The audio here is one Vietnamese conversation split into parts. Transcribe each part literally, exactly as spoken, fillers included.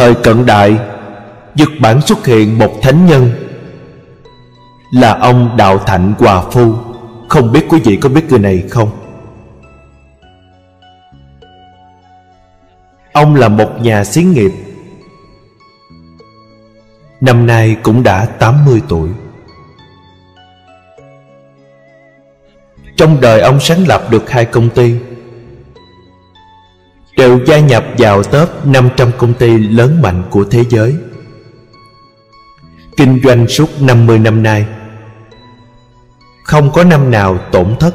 thời cận đại, Nhật Bản xuất hiện một thánh nhân là ông Đạo Thạnh Hòa Phu. Không biết quý vị có biết người này không? Ông là một nhà xí nghiệp, năm nay cũng đã tám mươi tuổi. Trong đời ông sáng lập được hai công ty, đều gia nhập vào top năm trăm công ty lớn mạnh của thế giới. Kinh doanh suốt năm mươi năm nay, không có năm nào tổn thất.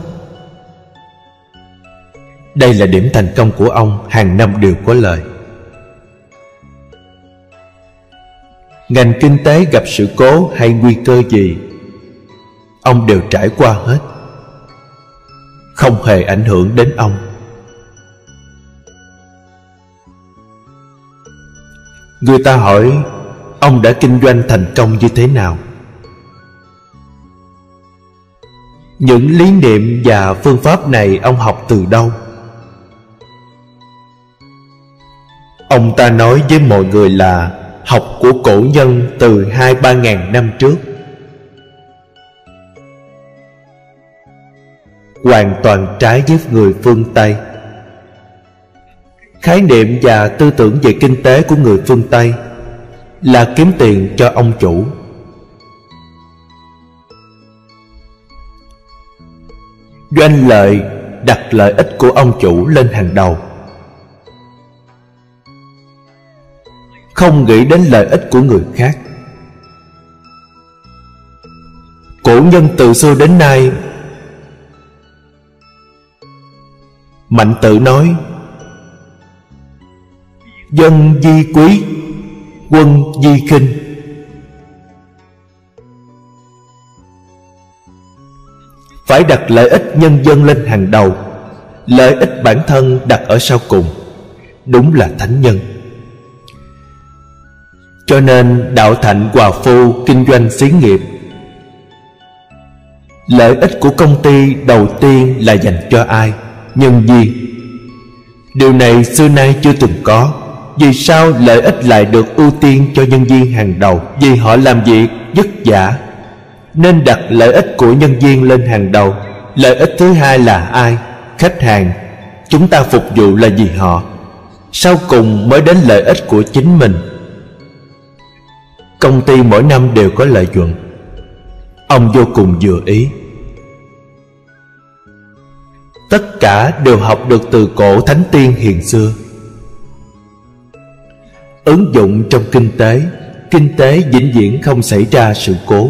Đây là điểm thành công của ông, hàng năm đều có lời. Ngành kinh tế gặp sự cố hay nguy cơ gì, ông đều trải qua hết, không hề ảnh hưởng đến ông. Người ta hỏi ông đã kinh doanh thành công như thế nào? Những lý niệm và phương pháp này ông học từ đâu? Ông ta nói với mọi người là học của cổ nhân từ hai ba ngàn năm trước, hoàn toàn trái với người phương Tây. Khái niệm và tư tưởng về kinh tế của người phương Tây là kiếm tiền cho ông chủ. Doanh lợi, đặt lợi ích của ông chủ lên hàng đầu, không nghĩ đến lợi ích của người khác. Cổ nhân từ xưa đến nay, Mạnh Tử nói dân di quý, quân di khinh. Phải đặt lợi ích nhân dân lên hàng đầu, lợi ích bản thân đặt ở sau cùng. Đúng là thánh nhân. Cho nên Đạo Thạnh Hòa Phu kinh doanh xí nghiệp, lợi ích của công ty đầu tiên là dành cho ai? Nhân viên. Điều này xưa nay chưa từng có. Vì sao lợi ích lại được ưu tiên cho nhân viên hàng đầu? Vì họ làm việc vất vả, nên đặt lợi ích của nhân viên lên hàng đầu. Lợi ích thứ hai là ai? Khách hàng. Chúng ta phục vụ là vì họ, sau cùng mới đến lợi ích của chính mình. Công ty mỗi năm đều có lợi nhuận, ông vô cùng vừa ý. Tất cả đều học được từ cổ thánh tiên hiền xưa. Ứng dụng trong kinh tế, kinh tế vĩnh viễn không xảy ra sự cố.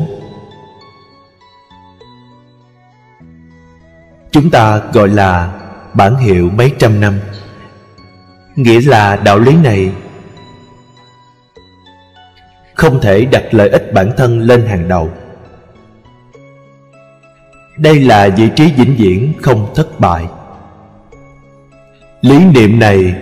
Chúng ta gọi là bản hiệu mấy trăm năm, nghĩa là đạo lý này không thể đặt lợi ích bản thân lên hàng đầu. Đây là vị trí vĩnh viễn không thất bại. Lý niệm này,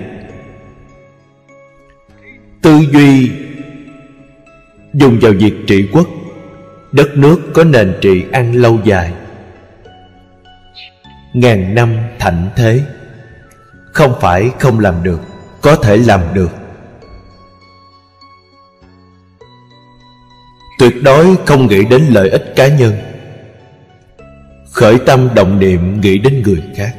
tư duy dùng vào việc trị quốc, đất nước có nền trị an lâu dài, ngàn năm thạnh thế. Không phải không làm được, có thể làm được. Tuyệt đối không nghĩ đến lợi ích cá nhân, khởi tâm động niệm nghĩ đến người khác.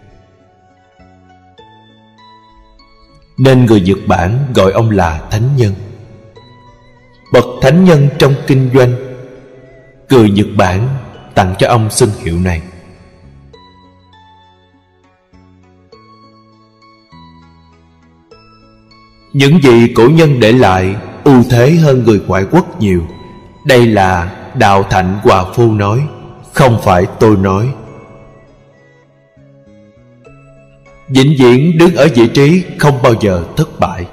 Nên người Nhật Bản gọi ông là thánh nhân, bậc thánh nhân trong kinh doanh. Người Nhật Bản tặng cho ông xưng hiệu này. Những vị cổ nhân để lại ưu thế hơn người ngoại quốc nhiều. Đây là Đạo Thạnh Hòa Phu nói, không phải tôi nói. Vĩnh viễn đứng ở vị trí không bao giờ thất bại.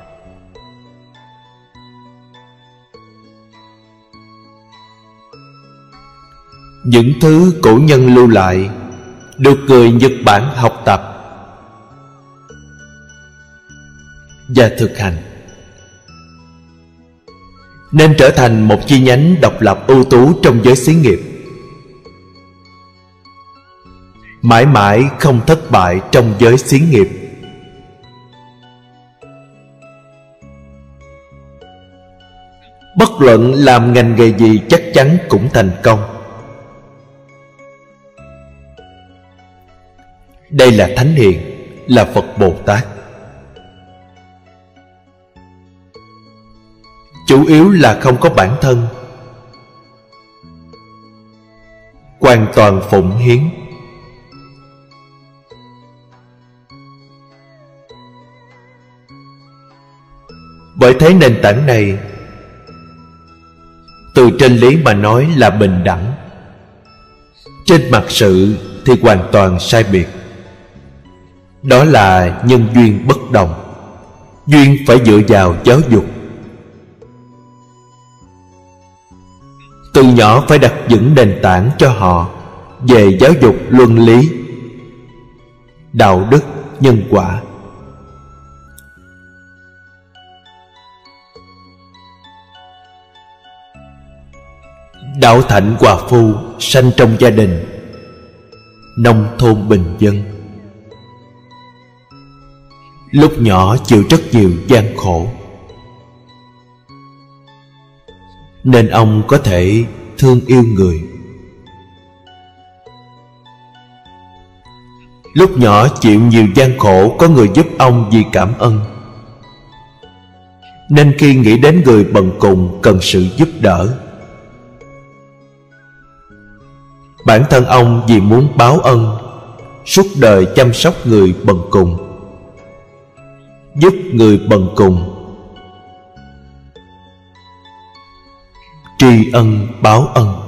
Những thứ cổ nhân lưu lại được người Nhật Bản học tập và thực hành, nên trở thành một chi nhánh độc lập ưu tú trong giới xí nghiệp, mãi mãi không thất bại trong giới xí nghiệp. Bất luận làm ngành nghề gì chắc chắn cũng thành công. Đây là Thánh Hiền, là Phật Bồ Tát. Chủ yếu là không có bản thân, hoàn toàn phụng hiến. Bởi thế nền tảng này, từ trên lý mà nói là bình đẳng, trên mặt sự thì hoàn toàn sai biệt. Đó là nhân duyên bất đồng. Duyên phải dựa vào giáo dục. Từ nhỏ phải đặt vững nền tảng cho họ về giáo dục luân lý, đạo đức, nhân quả. Đạo Thạnh Hòa Phu sanh trong gia đình nông thôn bình dân. Lúc nhỏ chịu rất nhiều gian khổ, nên ông có thể thương yêu người. Lúc nhỏ chịu nhiều gian khổ, có người giúp ông vì cảm ơn, nên khi nghĩ đến người bần cùng cần sự giúp đỡ, bản thân ông vì muốn báo ân, suốt đời chăm sóc người bần cùng, giúp người bần cùng, tri ân báo ân.